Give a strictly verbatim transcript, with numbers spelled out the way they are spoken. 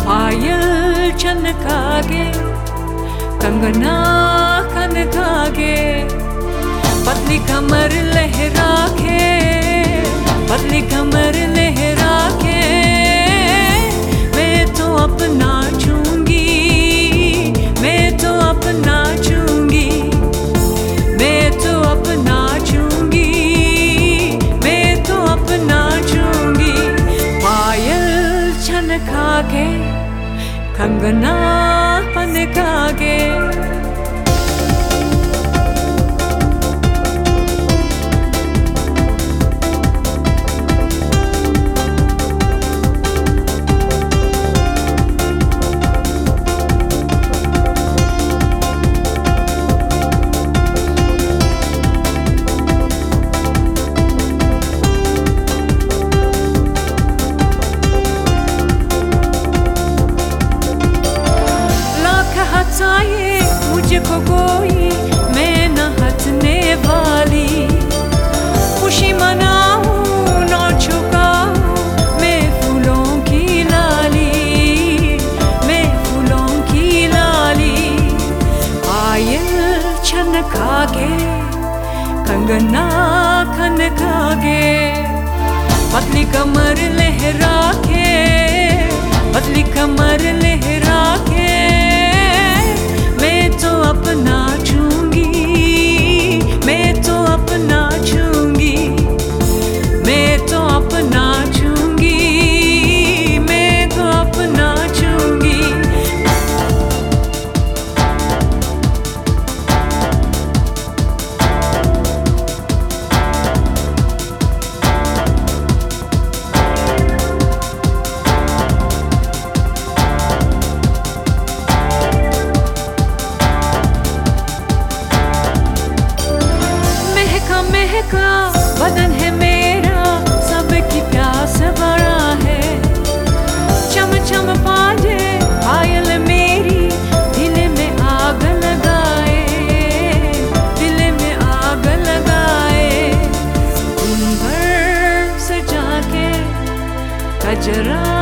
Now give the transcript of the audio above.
पायल छनकागे, कंगना खनकागे, पतली कमर लहरा के, पतली कमर लहरा के, मैं तो अपना चूंगी, मैं तो अपना चूंगी, मैं तो अपना चूंगी, मैं तो अपना चूंगी। पायल छनकागे, कंगना खनकागे, मुझको कोई मैं न हटने वाली, खुशी मनाऊं न छुपाऊं मैं फूलों की लाली, मैं फूलों की लाली। पायल छनकागे, कंगना खनकागे, पतली कमर लहरा के, पतली कमर लहरा के, मैं तो अपना चूंगी, मैं तो अपना चूंगी, मैं तो अपना चूंगी, मैं तो अपना चूंगी। महका बदन है मेरा, सबकी प्यास बड़ा है, चम चम बाजे पायल मेरी, दिल में आग लगाए, दिल में आग लगाए। कुंभर सजा के कजरा